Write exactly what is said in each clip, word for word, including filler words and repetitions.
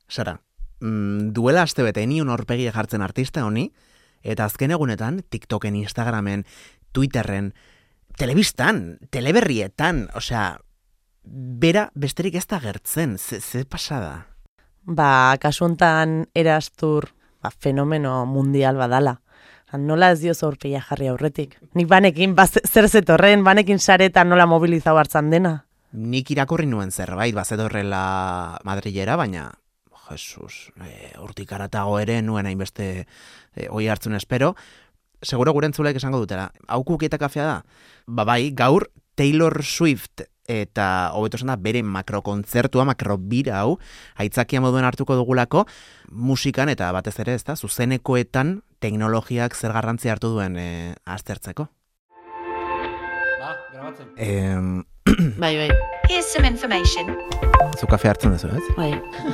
Sara, mm, duela astebete niun aurpegia jartzen artista honi, eta azken egunetan, TikToken, Instagramen, Twitterren, telebistan, teleberrietan, osea, bera besterik ez da gertzen, ze, ze pasada? Ba, kasu hontan Erastur, ba, fenomeno mundial badala. Nola ez dioz aurpegia jarri aurretik. Nik banekin, ba, zer zetorren, banekin saretan nola mobilizau hartzan dena. Nik irakurri nuen zerbait, bazetorrela Madrilera, baina, Jesus, e, hortik aratago ere nuen hainbeste e, oi hartzun espero. Seguro gure entzulek esango dutela. Hau kukieta kafea da? Ba bai, gaur Taylor Swift eta hobeto esan da bere makrokontzertua, makrobira hau, aitzakia moduen hartuko dugulako, musikan eta batez ere, ez da, zuzenekoetan teknologiak zer garrantzi hartu duen e, aztertzeko. Ba, grabatzen. Eh, Bai, bai. Here's some information. zu kafe hartzen duzu, ez? Bai.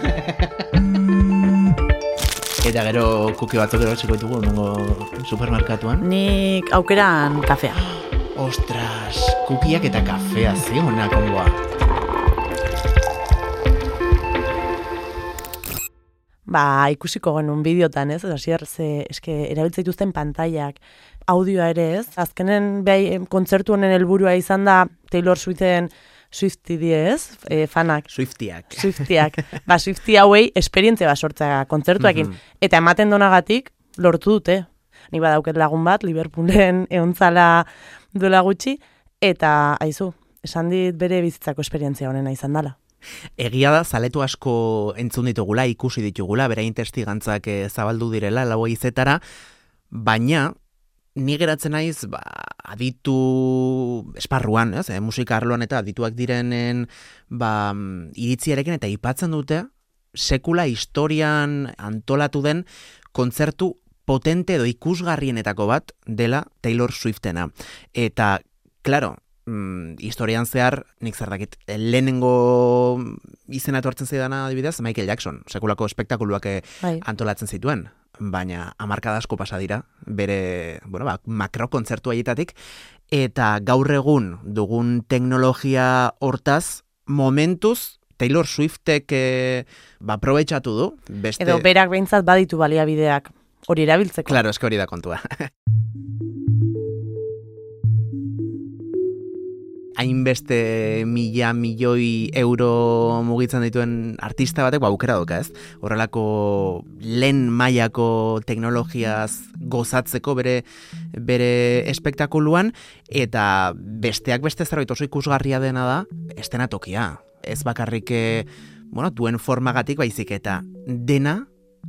Eta gero kuki batzuk erosiko ditugu hemengo supermerkatuan. Nik aukeran kafea. Ostras, kukiak eta kafea, ze honak ongoa. Ba, ikusiko genuen bideotan, ez? Hasier, ze eske erabiltzen dituzten pantailak, audioa ere, ez? Azkenen bai kontzertu honen helburua izan da Taylor Swiften Swiftie die, ez? E, fanak. Swiftiak. Swiftiak. Ba, Swiftie hauei esperientzia bat sortzea kontzertuekin. Mhm. Eta ematen donagatik lortu dute. Ni badauket lagun bat, Liverpoolen eontzala duela gutxi, eta aizu, esan dit bere bizitzako esperientzia honena izan dela. Egia da, zaletu asko entzun ditugula, ikusi ditugula, berain testigantzak eh, zabaldu direla, lau izetara, baina ni geratzen naiz, ba, aditu esparruan, ez, eh, musika arloan eta adituak direnen ba, iritziarekin eta ipatzen dute, sekula historian antolatu den kontzertu potente edo ikusgarrienetako bat dela Taylor Swiftena. Eta, claro, mm, historian zehar, nik zer dakit, lehenengo izena etortzen zaidana adibidez, Michael Jackson, sekulako espektakuluak Bai. antolatzen zituen, baina hamarkada asko pasa dira, bere, bueno, ba, makro kontzertu haietatik, eta gaur egun dugun teknologia hortaz, momentuz, Taylor Swiftek eh, ba, aprobetxatu du. Beste... Edo berak behintzat baditu baliabideak hori erabiltzeko. Claro, eske hori da kontua. Hainbeste mila milioi euro mugitzen dituen artista batek ba, aukera doka, ez? Horrelako lehen mailako teknologiaz gozatzeko bere bere espektakuluan, eta besteak beste zerbait oso ikusgarria dena da eszenatokia. Ez bakarrik bueno, duen formagatik baizik eta dena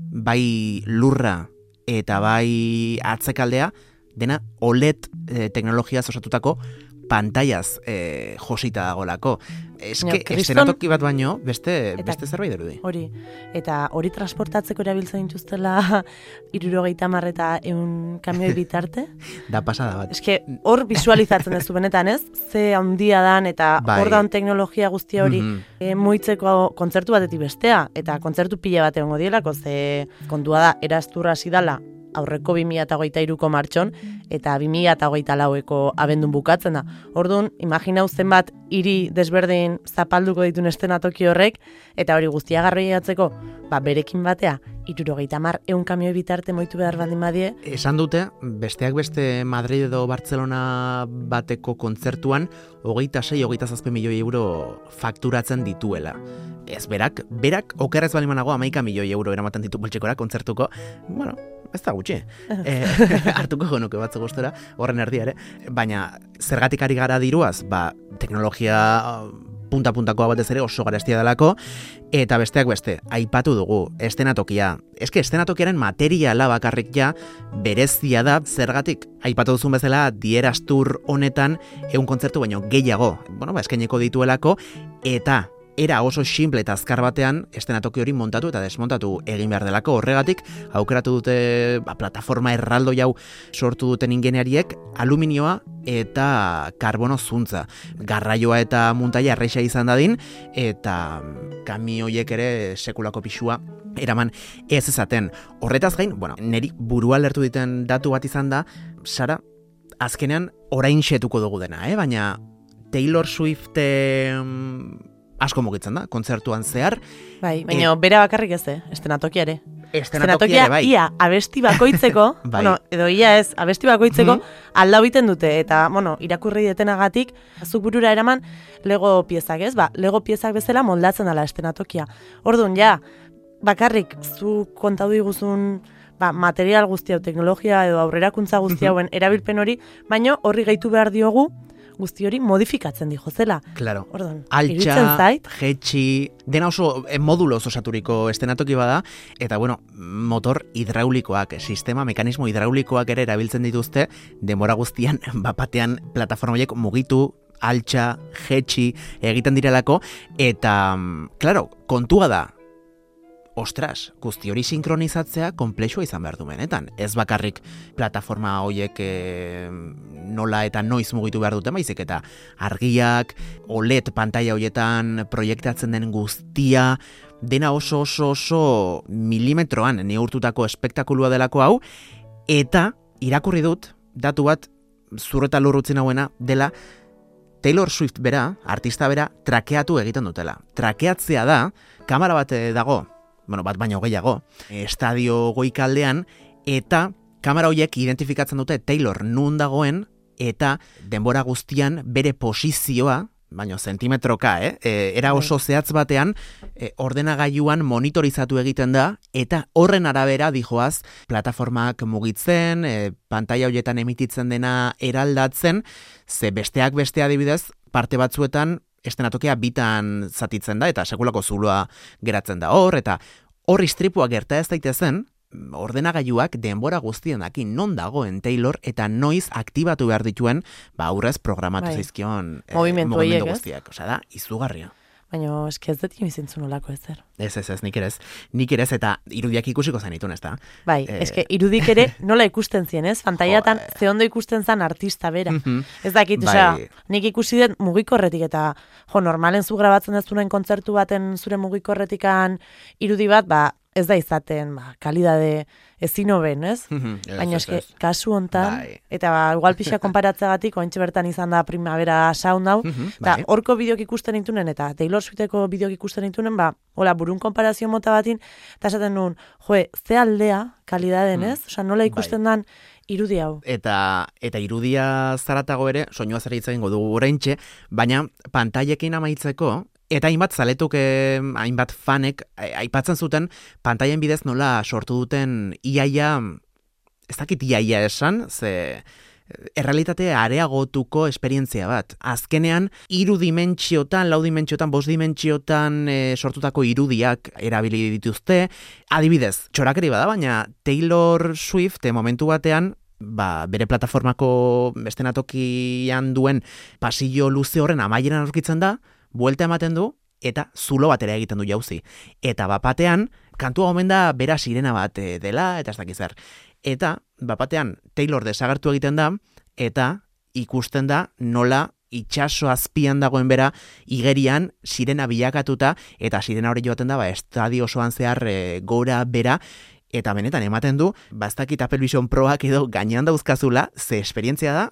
bai lurra eta bai atzekaldea dena O L E D eh, teknologiaz osatutako pantaiaz eh, josita dagolako. Eske, eszenatoki bat baino, beste, beste zerbait dirudi. Hori, eta hori transportatzeko erabiltzen dituztela hirurogeita hamar eta ehun kamioi bitarte. Da pasada bat. Eske, hor visualizatzen duzu benetan, ez? Ze handia dan eta Bai. hor dan teknologia guztia hori Mhm. e, muitzeko kontzertu batetik bestea, eta kontzertu pila bat egongo dielako, ze kontua da, Erastur hasi dala aurreko bi mila hogeita hiruko martxon, eta bi mila hogeita laueko abendun bukatzen da. Orduan, imaginau zenbat hiri desberdin zapalduko ditun eszenatoki horrek, eta hori guztia garraiatzeko, ba, berekin batea, hirurogeita hamar ehun kamioi bitarte moitu behar baldin badie. Esan dute, besteak beste Madrid edo Bartzelona bateko kontzertuan, hogeita sei, hogeita zazpi milioi euro fakturatzen dituela. Ez berak, berak okerrez balimanago amaika milioi euro eramaten ditu poltsikora kontzertuko, bueno, ez da gutxi. eh, hartuko genuke batzu gustora, horren erdia ere. Baina, zergatik ari gara diruaz, ba, teknologia punta-puntakoa batez ere oso garestia delako, eta besteak beste, aipatu dugu, eszenatokia. Eske, eszenatokiaren materiala bakarrik ja, berezia da, zergatik, aipatu duzun bezala, Dierastur honetan, egun kontzertu baino gehiago, bueno, ba, eskaineko dituelako, eta era oso simple eta azkar batean eszenatoki hori montatu eta desmontatu egin behar delako. Horregatik, aukeratu dute ba, plataforma erraldo jau sortu duten ingeniariek aluminioa eta karbono zuntza. Garraioa eta muntaia erreixa izan dadin, eta kamioiek ere sekulako pixua eraman ez ezaten. Horretaz gain, bueno, niri burua lertu diten datu bat izan da, Sara, azkenean orain xetuko dugu dena, eh? Baina Taylor Swift asko mugitzen da, kontzertuan zehar. Bai, baina e... bera bakarrik ez, eh? Estenatokia ere. Estenatokia ere, bai. Ia, abesti bakoitzeko, bai. Bueno, edo ia ez, abesti bakoitzeko, mm-hmm. aldau biten dute, eta, bueno, irakurri detenagatik, zuk burura eraman, Lego piezak ez, ba, Lego piezak bezala moldatzen dela estenatokia. Orduan, ja, bakarrik, zu kontatu diguzun, ba, material guzti hau, teknologia edo aurrerakuntza guzti hauen mm-hmm. erabilpen hori, baina horri gehitu behar diogu, guzti hori modifikatzen dijo zela. Claro. Orduan, altxa, jetxi, dena oso moduloz osaturiko estenatoki bada, eta bueno, motor hidraulikoak, sistema, mekanismo hidraulikoak ere erabiltzen dituzte, denbora guztian, bapatean, plataforma horiek mugitu, altxa, jetxi, egiten direlako, eta, claro, kontua da, ostras, guzti hori sinkronizatzea konplexua izan behar du benetan. Ez bakarrik plataforma horiek e, nola eta noiz mugitu behar duten, baizik eta argiak, O L E D pantalla horietan proiektatzen den guztia, dena oso oso oso milimetroan neurtutako espektakulua delako hau, eta irakurri dut, datu bat, zurreta lurrutzen hauena, dela, Taylor Swift bera, artista bera, trakeatu egiten dutela. Trakeatzea da, kamera bat dago, bueno, bat baino gehiago, estadio goikaldean, eta kamera horiek identifikatzen dute Taylor nun dagoen, eta denbora guztian bere posizioa, baino zentimetroka, eh? E, era oso zehatz batean, e, ordenagailuan monitorizatu egiten da, eta horren arabera dijoaz, plataformak mugitzen, e, pantalla horietan emititzen dena eraldatzen, ze besteak beste adibidez, parte batzuetan, estenatokia bitan zatitzen da, eta sekulako zuloa geratzen da hor, eta hor istripua gerta ez daitezen, ordenagailuak denbora guztien daki non dagoen Taylor, eta noiz aktibatu behar dituen, ba aurrez programatu bai. Zaizkion eh, movimendu guztiak. Osea da, izugarria. Baina eski ez dut inoiz entzun olako ezer. Ez, ez, ez, nik ere ez. Nik ere ez, eta irudiak ikusiko zenitun, ez da? Bai, eh... eske irudik ere nola ikusten zien, ez? Pantailatan oh, ze ondo ikusten zen artista bera. Mm-hmm. Ez dakit, bai. Osea, nik ikusi den mugikorretik, eta jo, normalen zu grabatzen ez zuen kontzertu baten zure mugikorretikan irudi bat, ba, ez da izaten, ba, kalidade ezin hoben, ez? Mm-hmm. Baina eske, kasu hontan, bai. Eta ba, igual pixa konparatzegatik, ointxe bertan izan da primavera sound hau, mm-hmm, eta bai. Horko bideok ikusten intunen, eta Taylor Swifteko bideok ikusten intunen, ba, hola, burun konparazio mota batin, eta esaten nuen, joe, ze aldea kalidaden, ez? Osa, nola ikusten bai. Dan irudi hau. Eta, eta irudia zaratago ere, soinua zer hitz egingo dugu oraintxe, baina pantailekin amaitzeko, eta hainbat zaletuk, eh, hainbat fanek, aipatzen zuten, pantailen bidez nola sortu duten iaia, ez dakit iaia esan, ze errealitate areagotuko esperientzia bat. Azkenean, hiru dimentsiotan, lau dimentsiotan, bost dimentsiotan e, sortutako irudiak erabili dituzte. Adibidez, txorakeri bada, baina Taylor Swift momentu batean, ba, bere plataformako estenatokian duen pasillo luze horren amaieran aurkitzen da, buelta ematen du, eta zulo batera egiten du jauzi. Eta bapatean, kantua omen da bera sirena bat dela, eta ez dakiz zer. Eta bapatean Taylor desagertu egiten da, eta ikusten da nola itxaso azpian dagoen bera igerian sirena bilakatuta, eta sirena hori joaten da, ba, estadio osoan zehar e, gora bera, eta benetan ematen du, bastakit Apple Vision Proak edo gainean dauzkazula, ze esperientzia da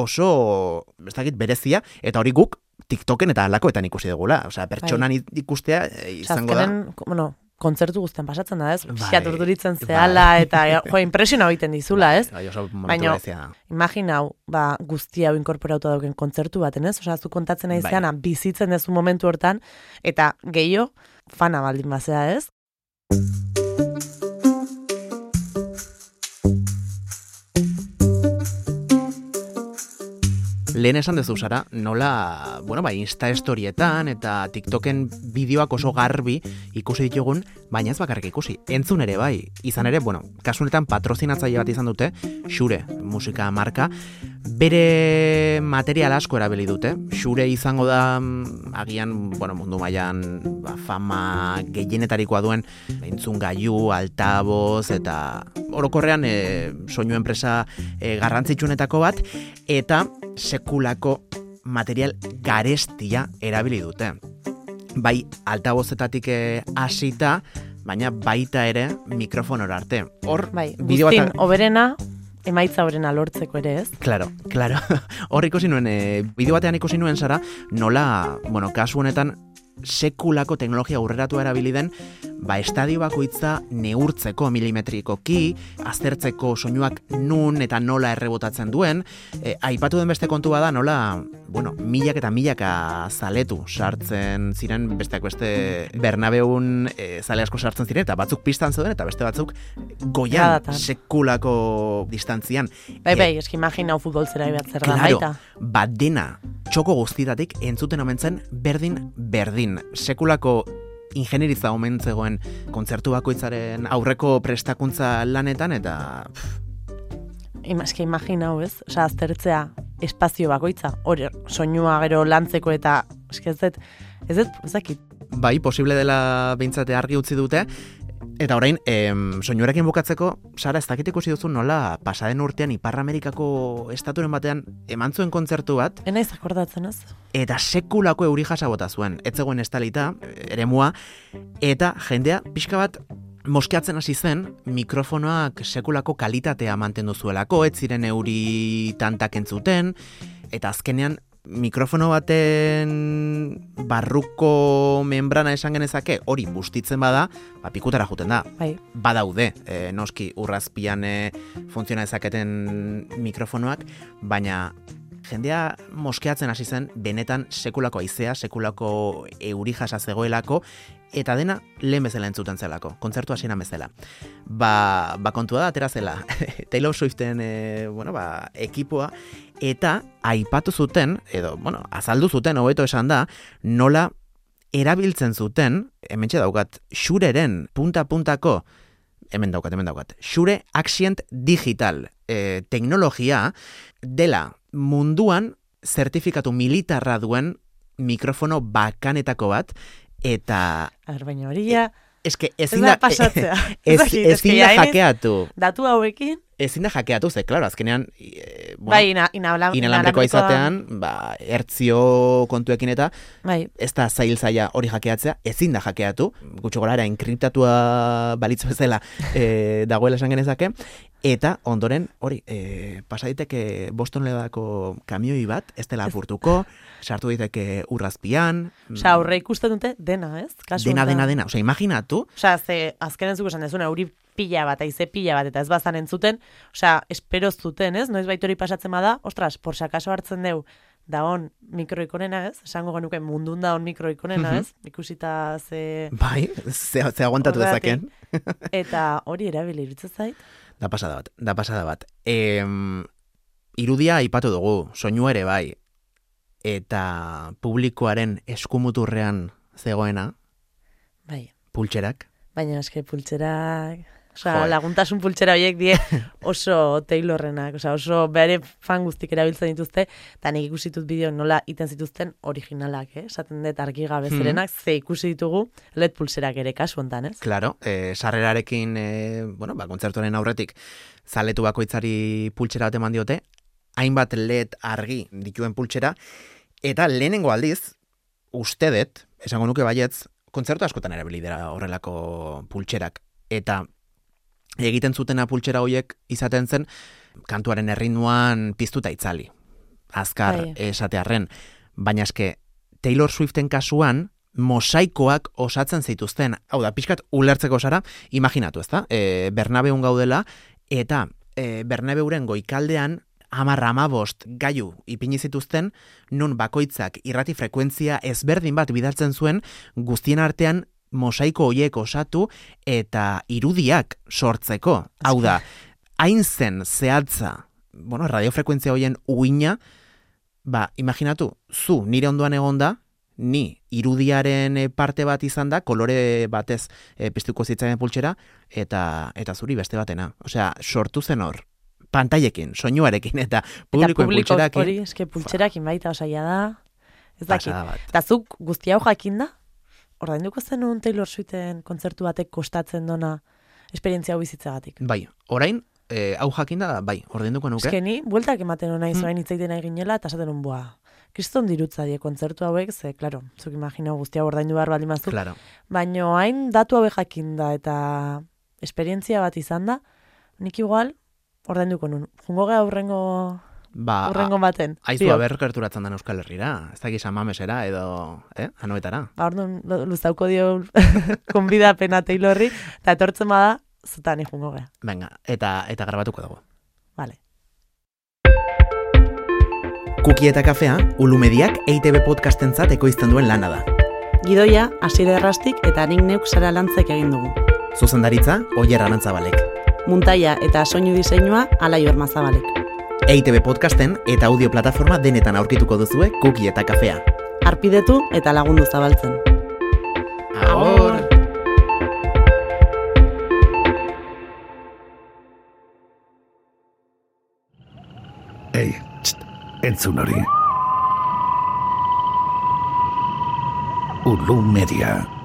oso, bastakit berezia, eta hori guk TikToken eta alakoetan ikusi dugula. Osea, pertsonan ikustea e, izango da. Bueno, kontzertu guztien pasatzen da, ez? Pixat bai, urduritzen zehala, bai. Eta jo, impresiona egiten dizula, ez? Bai, oso baina, imaginau, ba, guztia hau inkorporauta dauken kontzertu baten, ez? Osea, zu kontatzen nahi zeana, bai. Bizitzen dezu momentu hortan, eta gehiago, fana baldin bazea, ez? Lehen esan dezu zara, nola, bueno, bai, Insta storietan eta TikToken bideoak oso garbi ikusi ditugun, baina ez bakarrik ikusi. Entzun ere bai, izan ere, bueno, kasu honetan patrozinatzaile bat izan dute, Shure, musika marka, bere material asko erabili dute. Shure izango da, agian, bueno, mundu mailan ba, fama gehienetarikoa duen entzungailu, altaboz, eta orokorrean e, soinu enpresa e, garrantzitsuenetako bat, eta sekulako material garestia erabili dute. Bai, altabozetatik hasita, baina baita ere mikrofonora arte. Hor, bai, guztin bat... oberena, emaitza horrena lortzeko ere, ez? Claro, claro. Hor ikusi nuen, e, bideo batean ikusi nuen zara, nola, bueno, kasu honetan, sekulako teknologia aurreratu erabili den, ba, estadio bakoitza neurtzeko milimetrikoki, aztertzeko soinuak nun eta nola errebotatzen duen, e, aipatu den beste kontu bada nola, bueno, milak eta milaka zaletu sartzen ziren, besteak beste Bernabeun e, zale asko sartzen ziren, eta batzuk pistan zeuden, eta beste batzuk goian Gadatan. sekulako distantzian. Bai, E, bai, eski imagina futbol zera bat zer da Claro, baita. bat dena, txoko guztietatik entzuten omen zen berdin, berdin. Sekulako ingenieritza omen zegoen kontzertu bakoitzaren aurreko prestakuntza lanetan, eta pff, Ima- Eski imagina hau, ez? Osea, aztertzea espazio bakoitza, hori soinua gero lantzeko eta eski ez dut, ez dut, ez dakit. bai, posible dela behintzate argi utzi dute, eta orain, em, soinuarekin bukatzeko, Sara, ez dakit ikusi duzu nola pasaden urtean Ipar Amerikako estaturen batean eman zuen kontzertu bat, Enaiz akordatzen ez? eta sekulako euri jasa bota zuen. Ez zegoen estalita, eremua, eta jendea pixka bat moskeatzen hasi zen, mikrofonoak sekulako kalitatea mantendu zuelako, ez ziren euri tantak entzuten, eta azkenean mikrofono baten barruko membrana esan genezake, hori bustitzen bada, ba, pikutara juten da. Bai. Badaude, e, noski urrazpian e, funtziona ezaketen mikrofonoak, baina jendea moskeatzen hasi zen benetan sekulako haizea, sekulako euri jasa zegoelako, eta dena lehen bezala entzuten zelako, kontzertu hasieran bezala. Ba, ba kontua da, atera zela, Taylor Swiften e, bueno, ba, ekipoa, eta aipatu zuten, edo, bueno, azaldu zuten, hobeto esan da, nola erabiltzen zuten, hementxe daukat, Shureren punta-puntako, hemen daukat, hemen daukat, Shure Accent Digital e, teknologia dela munduan zertifikatu militarra duen mikrofono bakanetako bat, eta A ber, baina hori ja, eske ez ezin da da pasatzea. ez, dakit, ezin eske da ja, hackeatu, datu hauekin, ezin da hackeatu, ze, claro, azkenean e, bueno, bai, ina, inabla, inalambrikoa izatean, ba, ertzio kontuekin eta bai, ez da zail zaila hori hackeatzea, ezin da hackeatu, gutxo gora era enkriptatua balitz bezala e, dagoela esan genezake, eta ondoren hori, e, pasa diteke Boston ledako kamioi bat, ez dela apurtuko, sartu diteke urrazpian, osea, aurre ikusten dute dena, ez? Kasu dena, honetan. dena, dena, osea, imaginatu, Osea, ze azkenen zuko esan dezuna, euri pila bat, aize pila bat, eta ez bazan entzuten, osea, espero zuten, ez? Noiz baitori pasatzen bada, ostras, por si acaso hartzen deu, da on mikroikonena, ez? Esango genuke mundun da on mikroikonena, ez? Ikusita ze... bai, ze, ze aguantatu Horregatik. dezaken. Eta hori erabili iruditzen zait. Da pasada bat, da pasada bat. E, irudia aipatu dugu, soinua ere bai, eta publikoaren eskumuturrean zegoena, Bai, pultxerak. baina eske pultzerak... Osea, Joder. laguntasun pultzera horiek die oso Taylorrenak, osea, oso bere fan guztik erabiltzen dituzte, eta nik ikusi ditut bideo nola iten zituzten originalak, eh? Esaten dut argi gabe zerenak, ze ikusi ditugu L E D pultzerak ere kasu hontan, ez? Claro, e, sarrerarekin, e, bueno, ba, kontzertuaren aurretik, zaletu bakoitzari pultxera bat eman diote, hainbat L E D argi dituen pultxera, eta lehenengo aldiz, uste dut, esango nuke baietz, kontzertu askotan erabili dira horrelako pultxerak, eta egiten zutena pultxera hoiek izaten zen kantuaren erritmoan piztuta itzali. Azkar Bai. esatearren. Baina eske Taylor Swiften kasuan mosaikoak osatzen zituzten. Hau da, pixkat ulertzeko Sara, imaginatu, ezta? E, Bernabeun gaudela, eta e, Bernabeuren goikaldean hamar hamabost gailu ipini zituzten, nun bakoitzak irrati frekuentzia ezberdin bat bidaltzen zuen, guztien artean mosaiko hoiek osatu eta irudiak sortzeko. Hau da, hain zen zehatza, bueno, radiofrekuentzia hoien uina, ba, imaginatu, zu nire ondoan egonda, ni irudiaren eh, parte bat izan da, kolore batez e, piztuko zitzaien pultxera, eta eta zuri beste batena. Osea, sortu zen hor, pantailekin, soinuarekin, eta publikoen eta publiko pultxerakin. hori, eske pultxerakin baita osaia da, ez dakit. Pasada bat. Eta zuk guzti hau jakin da? Ordainduko zenun Taylor Swiften kontzertu batek kostatzen dona esperientzia hau bizitzagatik? Bai, orain, e, hau jakinda, bai, ordainduko nuke. Eske ni, bueltak ematen hona Mm. izoain hitzaiten nahi ginela, eta esaten hon, boa, kriston dirutza die kontzertu hauek, ze, klaro, zuk imaginau guztia ordaindu behar baldin bazuk, Claro. baino hain datu hauek jakin da, eta esperientzia bat izan da, nik igual ordainduko nun. Jungo geha aurrengo Ba, urrengo baten. Aizu Biok. aber gerturatzen den Euskal Herrira, ez dakiz Mamesera edo, eh, anoetara. Ba, orduan, lu- luzauko dio konbidapena Taylorri, eta etortzen bada, zutan ikungo gea. Venga, eta eta grabatuko dugu. Vale. Kuki eta kafea, Ulumediak E I T B podcastentzat ekoizten duen lana da. Gidoia, Asier Errastik eta nik neuk Sara Lantzek egin dugu. Zuzendaritza, Oier Arantzabalek. Muntaia eta soinu diseinua Alai Ormazabalek. E I T B podcasten eta audio plataforma denetan aurkituko duzue Kuki eta kafea. Arpidetu eta lagundu zabaltzen. Agur! Ei, txt, entzun hori. Ulu Media.